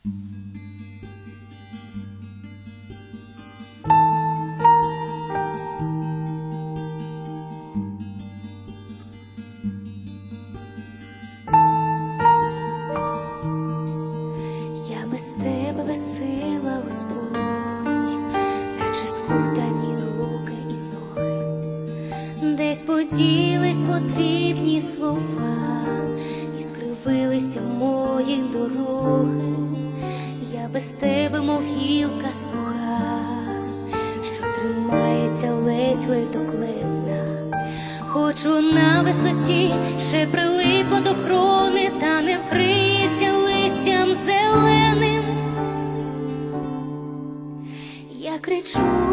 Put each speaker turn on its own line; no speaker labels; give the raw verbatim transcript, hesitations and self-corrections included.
Без тебе безсила, Господь, наче скутані руки і ноги, десь поділись потрібні слова, і скривилися мої дороги. Я без тебе, мов гілка суха, що тримається ледь-ледь доклинна. Хочу на висоті, ще прилипла до крони, та не вкриється листям зеленим. Я кричу